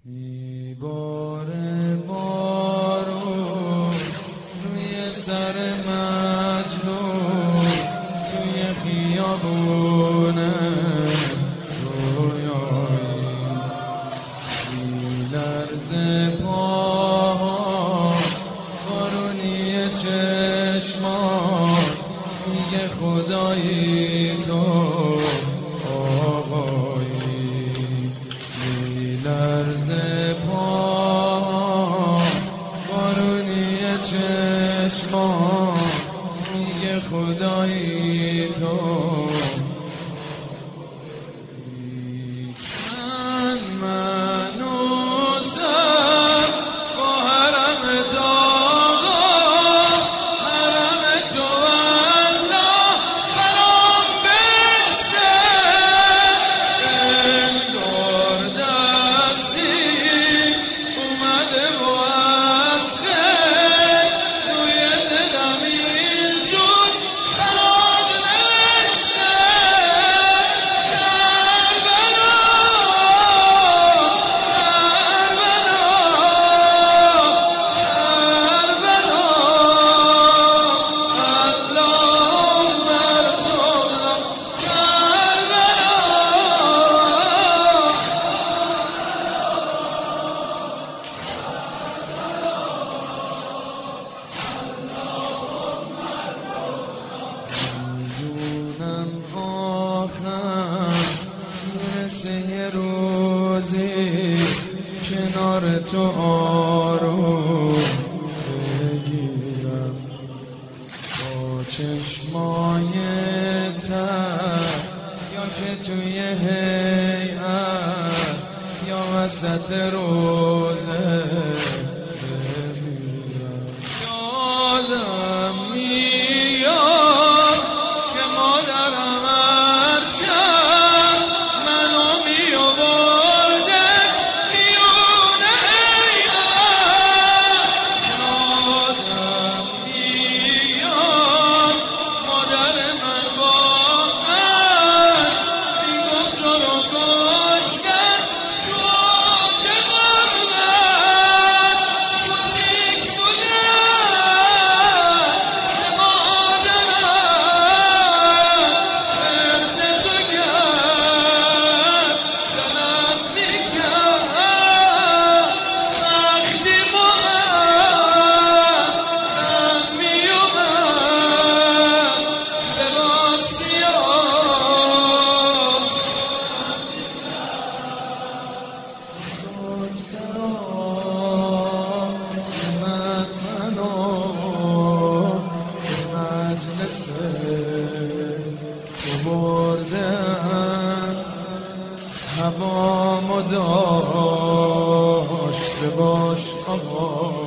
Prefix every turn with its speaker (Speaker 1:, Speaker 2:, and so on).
Speaker 1: میباره بارون روی سر مجنون توی خیابونه رویایی میلرزه پاها بارونی چشمان میگه خدایی تو آقایی میلرزه پاها بارونی چشمان میگه خدایی تو یه روزی کنار تو آروم بگیرم با چشمای تر یا که توی هیئت یا وسط روزه بمیرم. یادم میاد که مادرم بردن هوا داشته باش آقا.